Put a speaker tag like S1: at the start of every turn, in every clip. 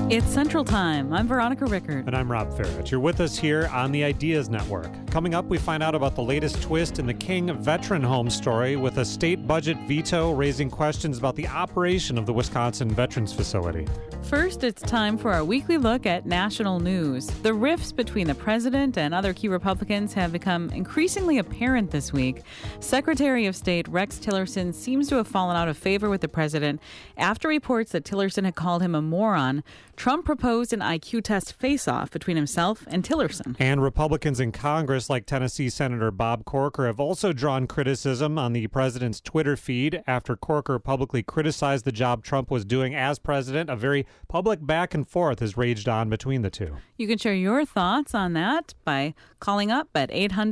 S1: It's Central Time. I'm Veronica Rickert.
S2: And I'm Rob Farrett. You're with us here on the Ideas Network. Coming up, we find out about the latest twist in the King Veteran Home story with a state budget veto raising questions about the operation of the Wisconsin Veterans Facility.
S1: First, it's time for our weekly look at national news. The rifts between the president and other key Republicans have become increasingly apparent this week. Secretary of State Rex Tillerson seems to have fallen out of favor with the president after reports that Tillerson had called him a moron. Trump proposed an IQ test face-off between himself and Tillerson.
S2: And Republicans in Congress, like Tennessee Senator Bob Corker, have also drawn criticism on the president's Twitter feed after Corker publicly criticized the job Trump was doing as president. A very public back and forth has raged on between the two.
S1: You can share your thoughts on that by calling up at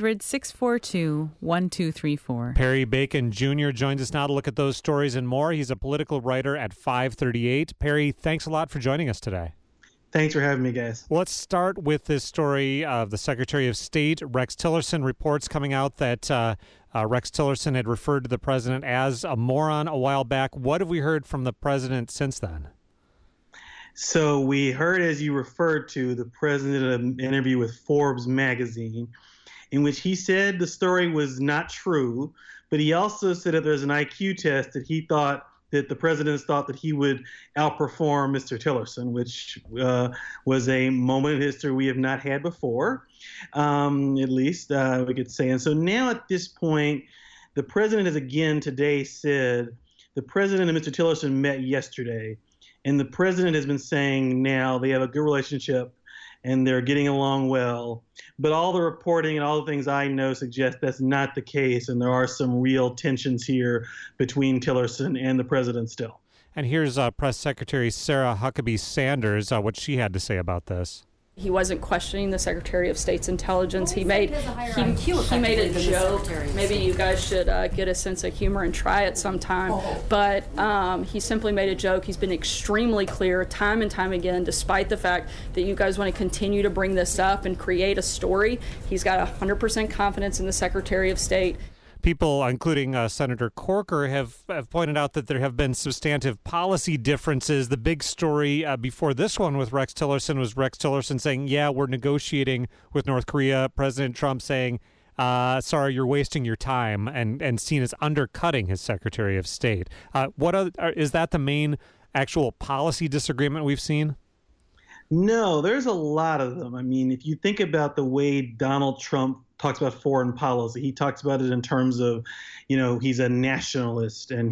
S1: 800-642-1234.
S2: Perry Bacon Jr. joins us now to look at those stories and more. He's a political writer at 538. Perry, thanks a lot for joining us today.
S3: Thanks for having me, guys.
S2: Let's start with this story of the Secretary of State, Rex Tillerson. Reports coming out that Rex Tillerson had referred to the president as a moron a while back. What have we heard from the president since then?
S3: So we heard, as you referred to, the president in an interview with Forbes magazine, in which he said the story was not true, but he also said that there's an IQ test that he thought that the president thought that he would outperform Mr. Tillerson, which was a moment in history we have not had before, at least we could say. And so now at this point, the president has again today said the president and Mr. Tillerson met yesterday, and the president has been saying now they have a good relationship and they're getting along well. But all the reporting and all the things I know suggest that's not the case, and there are some real tensions here between Tillerson and the president still.
S2: And here's Press Secretary Sarah Huckabee Sanders, what she had to say about this.
S4: He wasn't questioning the Secretary of State's intelligence. He made a joke. Maybe you guys should get a sense of humor and try it sometime. But he simply made a joke. He's been extremely clear time and time again, despite the fact that you guys want to continue to bring this up and create a story. He's got 100% confidence in the Secretary of State.
S2: People, including Senator Corker, have pointed out that there have been substantive policy differences. The big story before this one with Rex Tillerson was Rex Tillerson saying, yeah, we're negotiating with North Korea. President Trump saying, sorry, you're wasting your time, and seen as undercutting his Secretary of State. Is that the main actual policy disagreement we've seen?
S3: No, there's a lot of them. I mean, if you think about the way Donald Trump talks about foreign policy, he talks about it in terms of, he's a nationalist. And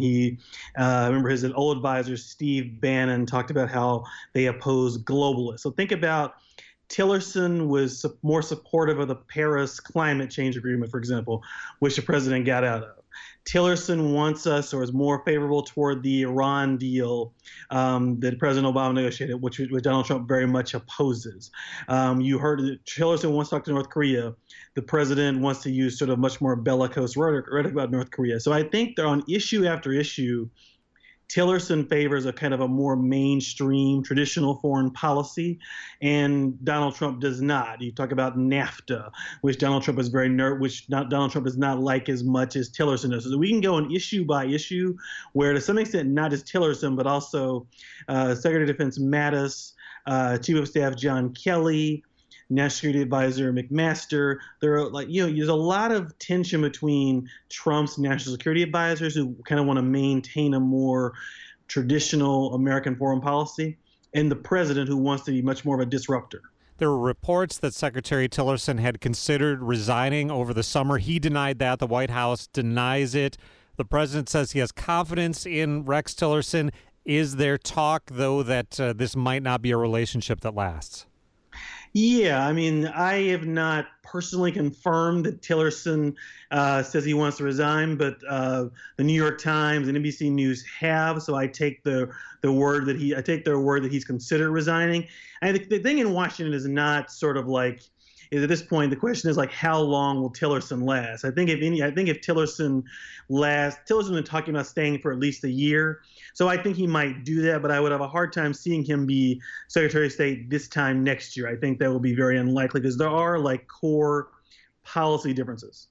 S3: I remember his old advisor, Steve Bannon, talked about how they oppose globalists. So think about Tillerson was more supportive of the Paris climate change agreement, for example, which the president got out of. Tillerson wants us, or is more favorable toward the Iran deal that President Obama negotiated, which Donald Trump very much opposes. You heard that Tillerson wants to talk to North Korea. The president wants to use sort of much more bellicose rhetoric about North Korea. So I think they're on issue after issue. Tillerson favors a kind of a more mainstream traditional foreign policy, and Donald Trump does not. You talk about NAFTA, which Donald Trump is Donald Trump does not like as much as Tillerson does. So we can go on issue by issue, where to some extent not just Tillerson, but also Secretary of Defense Mattis, Chief of Staff John Kelly, National Security Advisor McMaster. There are there's a lot of tension between Trump's national security advisors who kind of want to maintain a more traditional American foreign policy, and the president who wants to be much more of a disruptor.
S2: There were reports that Secretary Tillerson had considered resigning over the summer. He denied that. The White House denies it. The president says he has confidence in Rex Tillerson. Is there talk, though, that this might not be a relationship that lasts?
S3: Yeah, I mean, I have not personally confirmed that Tillerson says he wants to resign, but the New York Times and NBC News have. So I take their word that he's considered resigning. And the thing in Washington is not sort of like, at this point, the question is like, how long will Tillerson last? I think if Tillerson lasts, Tillerson's been talking about staying for at least a year. So I think he might do that, but I would have a hard time seeing him be Secretary of State this time next year. I think that will be very unlikely because there are core policy differences.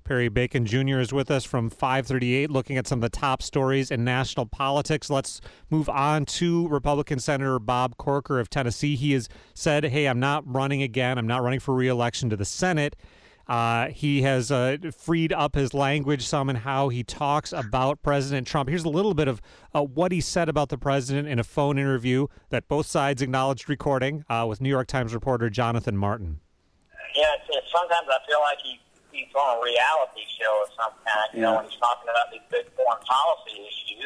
S2: Perry Bacon Jr. is with us from 538, looking at some of the top stories in national politics. Let's move on to Republican Senator Bob Corker of Tennessee. He has said, hey, I'm not running again. I'm not running for re-election to the Senate. He has freed up his language some in how he talks about President Trump. Here's a little bit of what he said about the president in a phone interview that both sides acknowledged recording with New York Times reporter Jonathan Martin.
S5: Yeah, sometimes I feel like he's on a reality show of some kind, you know, when he's talking about these big foreign policy issues.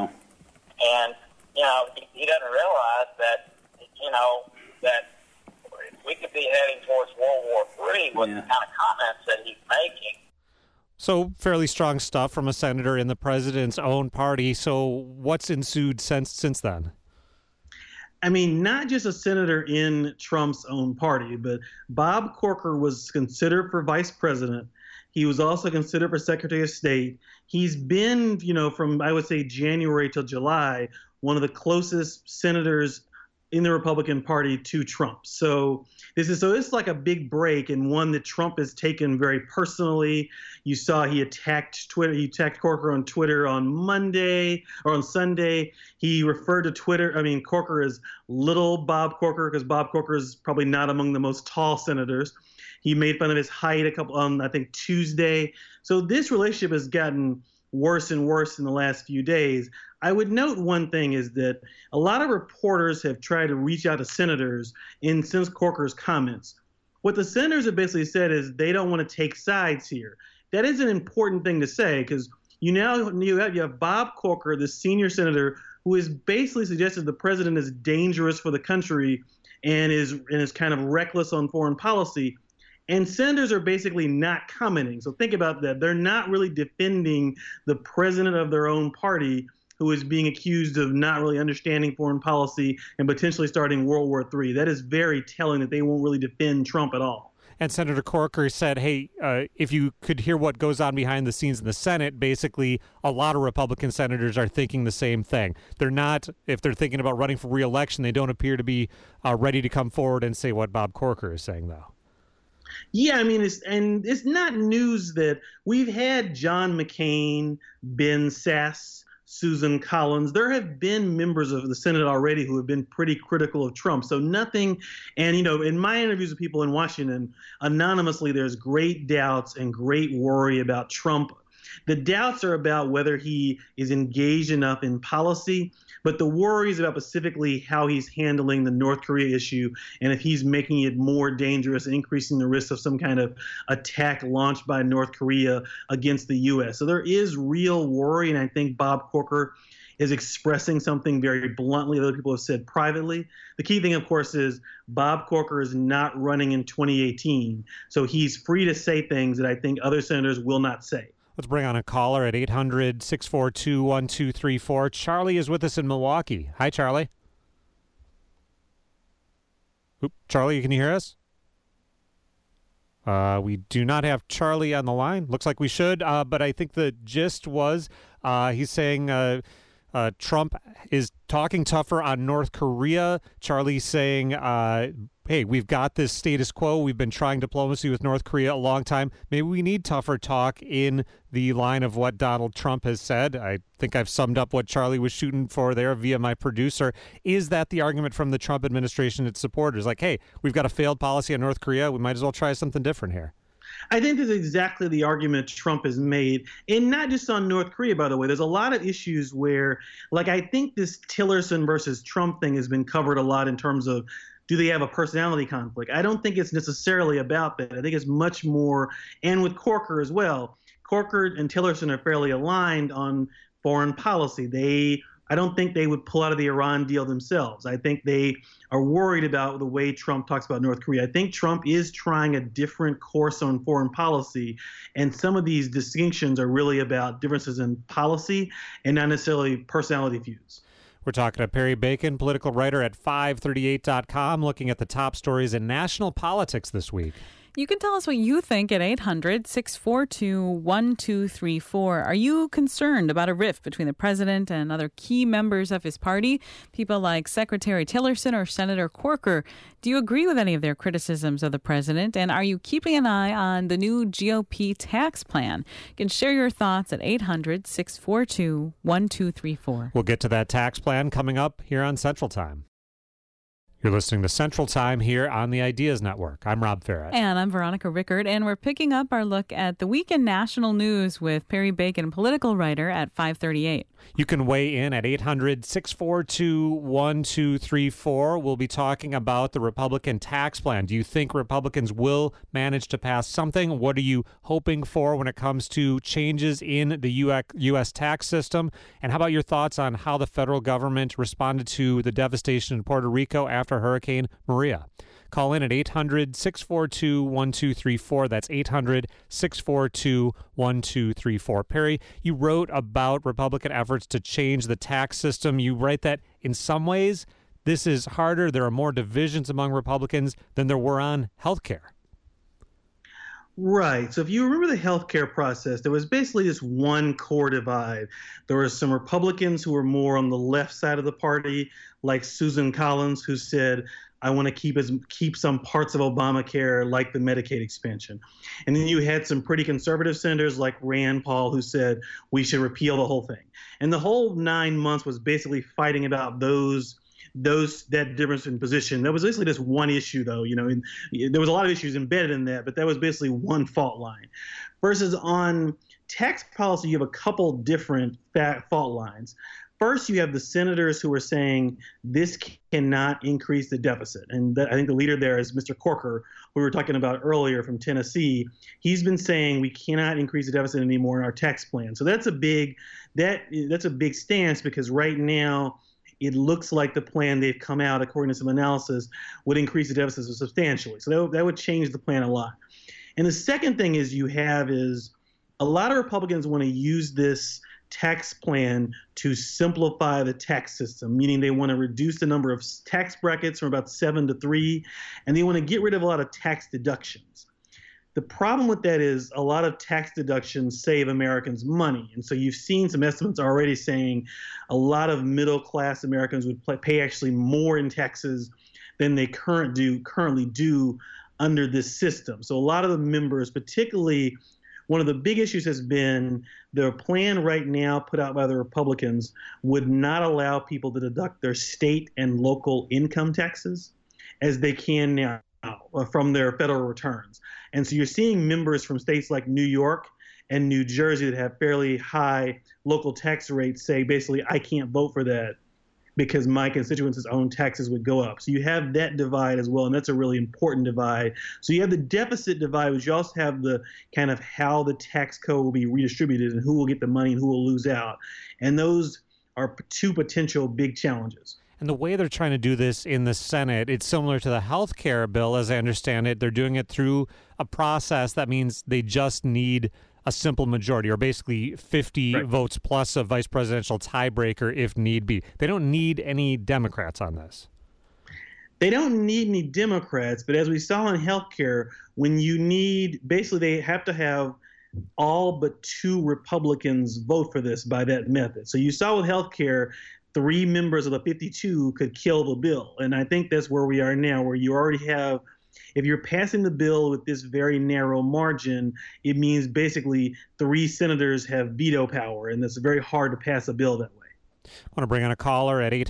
S5: And he doesn't realize that, that we could be heading towards World War III with the kind of comments that he's making.
S2: So fairly strong stuff from a senator in the president's own party. So what's ensued since then?
S3: I mean, not just a senator in Trump's own party, but Bob Corker was considered for vice president. He was also considered for Secretary of State. He's been, from, I would say, January till July, one of the closest senators in the Republican Party to Trump. So it's like a big break, and one that Trump has taken very personally. You saw he attacked Twitter. He attacked Corker on Twitter on Monday or on Sunday. He referred to Corker as little Bob Corker, because Bob Corker is probably not among the most tall senators. He made fun of his height on, I think, Tuesday. So this relationship has gotten worse and worse in the last few days. I would note one thing is that a lot of reporters have tried to reach out to senators since Corker's comments. What the senators have basically said is they don't want to take sides here. That is an important thing to say, because you have Bob Corker, the senior senator, who has basically suggested the president is dangerous for the country and is kind of reckless on foreign policy. And senators are basically not commenting. So think about that. They're not really defending the president of their own party, who is being accused of not really understanding foreign policy and potentially starting World War III. That is very telling that they won't really defend Trump at all.
S2: And Senator Corker said, hey, if you could hear what goes on behind the scenes in the Senate, basically a lot of Republican senators are thinking the same thing. They're not, if they're thinking about running for re-election, they don't appear to be ready to come forward and say what Bob Corker is saying, though.
S3: Yeah, I mean, it's not news that we've had John McCain, Ben Sasse, Susan Collins. There have been members of the Senate already who have been pretty critical of Trump. So nothing, and in my interviews with people in Washington, anonymously, there's great doubts and great worry about Trump. The doubts are about whether he is engaged enough in policy, but the worries about specifically how he's handling the North Korea issue and if he's making it more dangerous, increasing the risk of some kind of attack launched by North Korea against the U.S. So there is real worry, and I think Bob Corker is expressing something very bluntly that other people have said privately. The key thing, of course, is Bob Corker is not running in 2018, so he's free to say things that I think other senators will not say.
S2: Let's bring on a caller at 800-642-1234. Charlie is with us in Milwaukee. Hi, Charlie. Charlie, can you hear us? We do not have Charlie on the line. Looks like we should, but I think the gist was he's saying Trump is talking tougher on North Korea. Charlie's saying, hey, we've got this status quo. We've been trying diplomacy with North Korea a long time. Maybe we need tougher talk in the line of what Donald Trump has said. I think I've summed up what Charlie was shooting for there via my producer. Is that the argument from the Trump administration, its supporters? Like, hey, we've got a failed policy on North Korea. We might as well try something different here.
S3: I think that's exactly the argument Trump has made, and not just on North Korea, by the way. There's a lot of issues where, I think this Tillerson versus Trump thing has been covered a lot in terms of, do they have a personality conflict? I don't think it's necessarily about that. I think it's much more, and with Corker as well. Corker and Tillerson are fairly aligned on foreign policy. I don't think they would pull out of the Iran deal themselves. I think they are worried about the way Trump talks about North Korea. I think Trump is trying a different course on foreign policy, and some of these distinctions are really about differences in policy and not necessarily personality views.
S2: We're talking to Perry Bacon, political writer at 538.com, looking at the top stories in national politics this week.
S1: You can tell us what you think at 800-642-1234. Are you concerned about a rift between the president and other key members of his party, people like Secretary Tillerson or Senator Corker? Do you agree with any of their criticisms of the president? And are you keeping an eye on the new GOP tax plan? You can share your thoughts at 800-642-1234.
S2: We'll get to that tax plan coming up here on Central Time. You're listening to Central Time here on the Ideas Network. I'm Rob Farrett.
S1: And I'm Veronica Rickard, and we're picking up our look at the week in national news with Perry Bacon, political writer, at 5:38.
S2: You can weigh in at 800-642-1234. We'll be talking about the Republican tax plan. Do you think Republicans will manage to pass something? What are you hoping for when it comes to changes in the U.S. tax system? And how about your thoughts on how the federal government responded to the devastation in Puerto Rico after Hurricane Maria? Call in at 800-642-1234. That's 800-642-1234. Perry, you wrote about Republican efforts to change the tax system. You write that in some ways this is harder. There are more divisions among Republicans than there were on health care.
S3: Right. So if you remember the healthcare process, there was basically this one core divide. There were some Republicans who were more on the left side of the party, like Susan Collins, who said, I want to keep some parts of Obamacare, like the Medicaid expansion. And then you had some pretty conservative senators like Rand Paul, who said we should repeal the whole thing. And the whole 9 months was basically fighting about that difference in position. That was basically just one issue, though. And there was a lot of issues embedded in that, but that was basically one fault line. Versus on tax policy, you have a couple different fault lines. First, you have the senators who are saying this cannot increase the deficit. And I think the leader there is Mr. Corker, who we were talking about earlier from Tennessee. He's been saying we cannot increase the deficit anymore in our tax plan. So that's a big stance, because right now it looks like the plan they've come out, according to some analysis, would increase the deficit substantially. So that would change the plan a lot. And the second thing is a lot of Republicans want to use this tax plan to simplify the tax system, meaning they want to reduce the number of tax brackets from about 7 to 3, and they want to get rid of a lot of tax deductions. The problem with that is a lot of tax deductions save Americans money. And so you've seen some estimates already saying a lot of middle-class Americans would pay actually more in taxes than they currently do under this system. So a lot of the members, particularly, one of the big issues has been the plan right now put out by the Republicans would not allow people to deduct their state and local income taxes as they can now from their federal returns. And so you're seeing members from states like New York and New Jersey that have fairly high local tax rates say, basically, I can't vote for that because my constituents' own taxes would go up. So you have that divide as well, and that's a really important divide. So you have the deficit divide, but you also have the kind of how the tax code will be redistributed and who will get the money and who will lose out. And those are two potential big challenges.
S2: And the way they're trying to do this in the Senate, it's similar to the health care bill, as I understand it. They're doing it through a process that means they just need a simple majority, or basically 50 votes plus a vice presidential tiebreaker if need be. They don't need any Democrats on this.
S3: They don't need any Democrats, but as we saw in healthcare, they have to have all but 2 Republicans vote for this by that method. So you saw with healthcare, 3 members of the 52 could kill the bill. And I think that's where we are now, where you already have, if you're passing the bill with this very narrow margin, it means basically 3 senators have veto power, and it's very hard to pass a bill that way.
S2: I want to bring on a caller at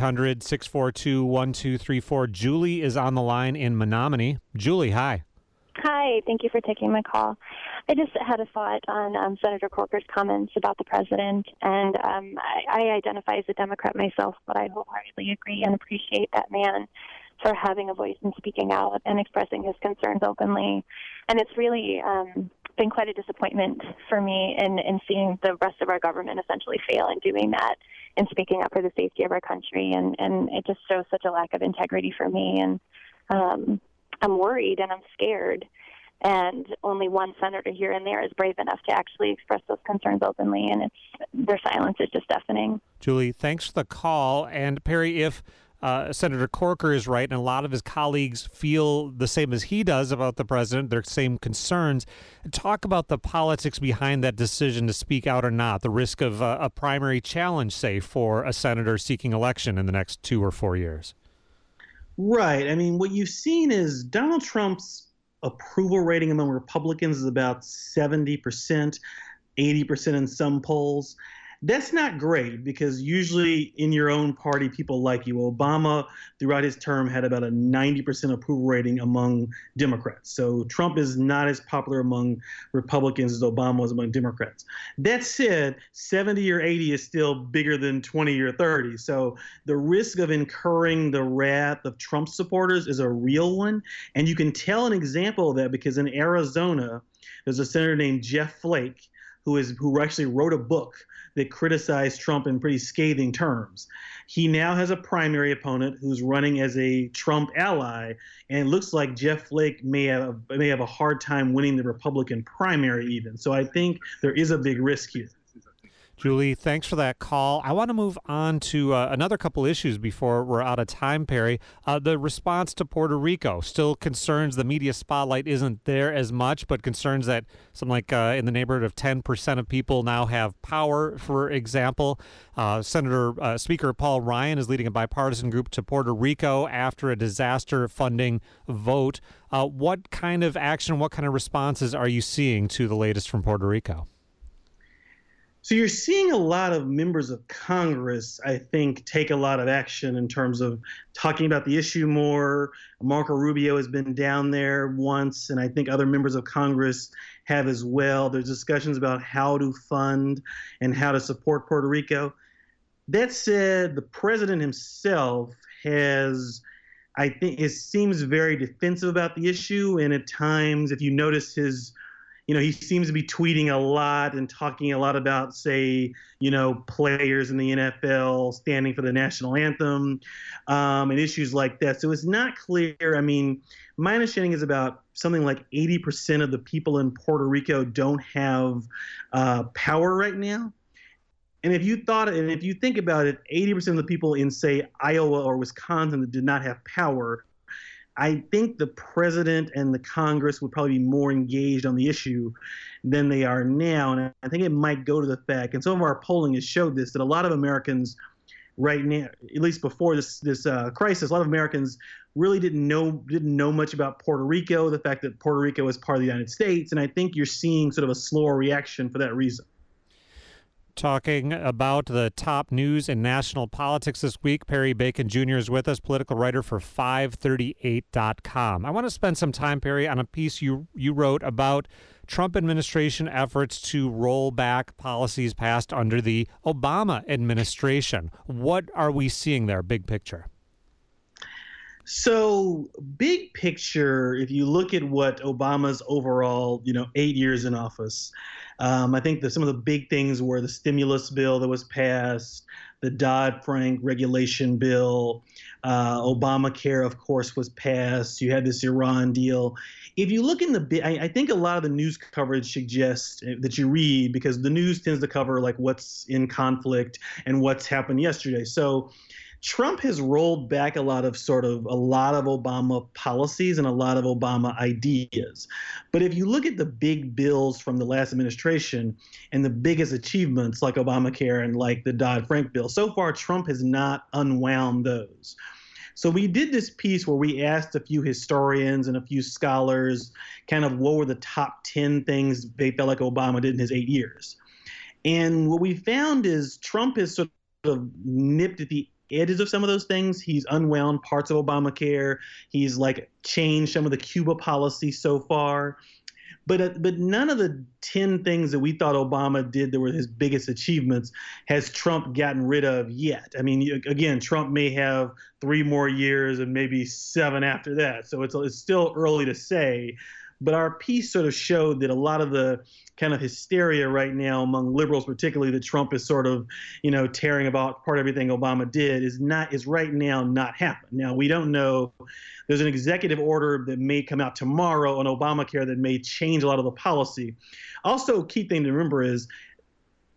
S2: 800-642-1234. Julie is on the line in Menominee. Julie, hi.
S6: Hi, thank you for taking my call. I just had a thought on Senator Corker's comments about the president, and I identify as a Democrat myself, but I wholeheartedly agree and appreciate that man for having a voice and speaking out and expressing his concerns openly. And it's really been quite a disappointment for me in seeing the rest of our government essentially fail in doing that and speaking up for the safety of our country. And it just shows such a lack of integrity for me. And I'm worried and I'm scared. And only one senator here and there is brave enough to actually express those concerns openly. And their silence is just deafening.
S2: Julie, thanks for the call. And Perry, if Senator Corker is right, and a lot of his colleagues feel the same as he does about the president, their same concerns. Talk about the politics behind that decision to speak out or not, the risk of a primary challenge, say, for a senator seeking election in the next 2 or 4 years.
S3: Right. I mean, what you've seen is Donald Trump's approval rating among Republicans is about 70%, 80% in some polls. That's not great because usually in your own party, people like you. Obama, throughout his term, had about a 90% approval rating among Democrats. So Trump is not as popular among Republicans as Obama was among Democrats. That said, 70 or 80 is still bigger than 20 or 30. So the risk of incurring the wrath of Trump supporters is a real one. And you can tell an example of that because in Arizona, there's a senator named Jeff Flake who actually wrote a book that criticized Trump in pretty scathing terms. He now has a primary opponent who's running as a Trump ally, and it looks like Jeff Flake may have a hard time winning the Republican primary even. So I think there is a big risk here.
S2: Julie, thanks for that call. I want to move on to another couple issues before we're out of time, Perry. The response to Puerto Rico, still concerns the media spotlight isn't there as much, but concerns that something like in the neighborhood of 10% of people now have power, for example. Speaker Paul Ryan is leading a bipartisan group to Puerto Rico after a disaster funding vote. What kind of action, what kind of responses are you seeing to the latest from Puerto Rico?
S3: So you're seeing a lot of members of Congress, I think, take a lot of action in terms of talking about the issue more. Marco Rubio has been down there once, and I think other members of Congress have as well. There's discussions about how to fund and how to support Puerto Rico. That said, the president himself has, I think, it seems very defensive about the issue, and at times, if you notice he seems to be tweeting a lot and talking a lot about, say, players in the NFL standing for the national anthem and issues like that. So it's not clear. I mean, my understanding is about something like 80% of the people in Puerto Rico don't have power right now. And if you think about it, 80% of the people in, say, Iowa or Wisconsin that did not have power, I think the president and the Congress would probably be more engaged on the issue than they are now. And I think it might go to the fact, and some of our polling has showed this, that a lot of Americans right now, at least before this crisis, a lot of Americans really didn't know much about Puerto Rico, the fact that Puerto Rico is part of the United States. And I think you're seeing sort of a slower reaction for that reason.
S2: Talking about the top news in national politics this week, Perry Bacon Jr. is with us, political writer for 538.com. I want to spend some time, Perry, on a piece you wrote about Trump administration efforts to roll back policies passed under the Obama administration. What are we seeing there, big picture?
S3: So, big picture, if you look at what Obama's overall, 8 years in office, I think that some of the big things were the stimulus bill that was passed, the Dodd-Frank regulation bill, Obamacare, of course, was passed. You had this Iran deal. If you look in I think a lot of the news coverage suggests that you read, because the news tends to cover like what's in conflict and what's happened yesterday. So Trump has rolled back a lot of Obama policies and a lot of Obama ideas. But if you look at the big bills from the last administration and the biggest achievements like Obamacare and like the Dodd-Frank bill, so far Trump has not unwound those. So we did this piece where we asked a few historians and a few scholars kind of what were the top 10 things they felt like Obama did in his 8 years. And what we found is Trump has sort of nipped at the edges of some of those things. He's unwound parts of Obamacare. He's like changed some of the Cuba policy so far. But none of the 10 things that we thought Obama did that were his biggest achievements has Trump gotten rid of yet. I mean, again, Trump may have 3 more years and maybe 7 after that. So it's still early to say. But our piece sort of showed that a lot of the kind of hysteria right now among liberals, particularly that Trump is sort of, tearing about part of everything Obama did, is right now not happening. Now, we don't know. There's an executive order that may come out tomorrow on Obamacare that may change a lot of the policy. Also, key thing to remember is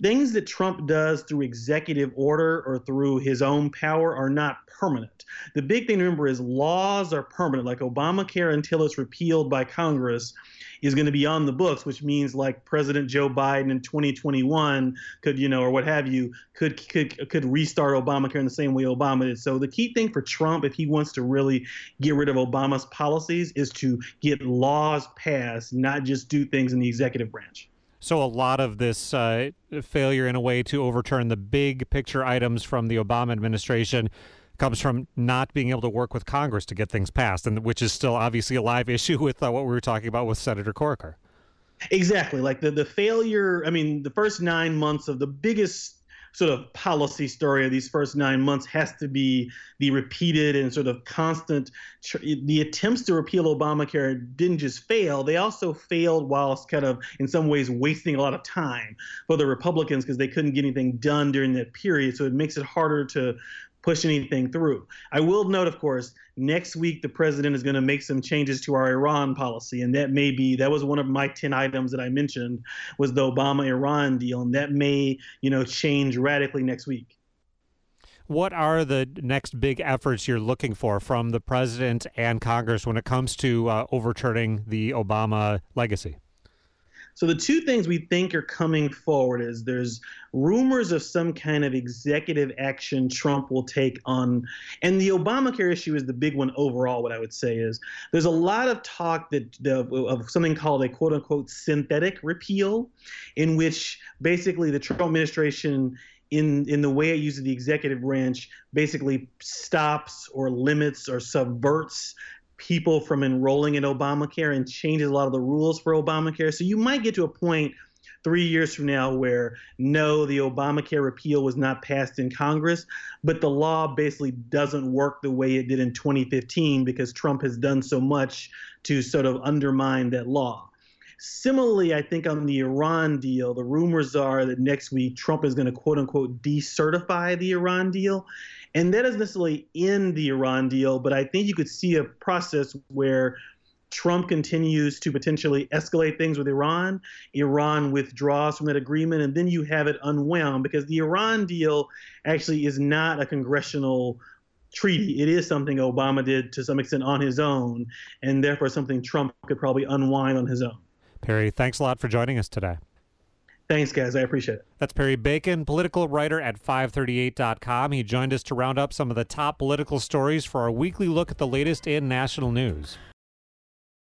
S3: things that Trump does through executive order or through his own power are not permanent. The big thing to remember is laws are permanent, like Obamacare until it's repealed by Congress is going to be on the books, which means like President Joe Biden in 2021 could, or what have you, could restart Obamacare in the same way Obama did. So the key thing for Trump, if he wants to really get rid of Obama's policies, is to get laws passed, not just do things in the executive branch.
S2: So a lot of this failure in a way to overturn the big picture items from the Obama administration comes from not being able to work with Congress to get things passed, and which is still obviously a live issue with what we were talking about with Senator Corker.
S3: Exactly. Like the failure, the first 9 months of the biggest sort of policy story of these first 9 months has to be the repeated and sort of constant, the attempts to repeal Obamacare didn't just fail, they also failed whilst kind of in some ways wasting a lot of time for the Republicans because they couldn't get anything done during that period. So it makes it harder to push anything through. I will note, of course, next week the president is going to make some changes to our Iran policy, and that was one of my 10 items that I mentioned was the Obama-Iran deal, and that may, change radically next week.
S2: What are the next big efforts you're looking for from the president and Congress when it comes to overturning the Obama legacy?
S3: So the two things we think are coming forward is there's rumors of some kind of executive action Trump will take on, and the Obamacare issue is the big one overall. What I would say is there's a lot of talk of something called a quote unquote synthetic repeal, in which basically the Trump administration in the way it uses the executive branch basically stops or limits or subverts people from enrolling in Obamacare and changes a lot of the rules for Obamacare. So you might get to a point 3 years from now where no, the Obamacare repeal was not passed in Congress, but the law basically doesn't work the way it did in 2015 because Trump has done so much to sort of undermine that law. Similarly, I think on the Iran deal, the rumors are that next week Trump is going to quote unquote decertify the Iran deal. And that doesn't necessarily end the Iran deal, but I think you could see a process where Trump continues to potentially escalate things with Iran, Iran withdraws from that agreement, and then you have it unwound because the Iran deal actually is not a congressional treaty. It is something Obama did to some extent on his own, and therefore something Trump could probably unwind on his own.
S2: Perry, thanks a lot for joining us today.
S3: Thanks, guys. I appreciate it.
S2: That's Perry Bacon, political writer at 538.com. He joined us to round up some of the top political stories for our weekly look at the latest in national news.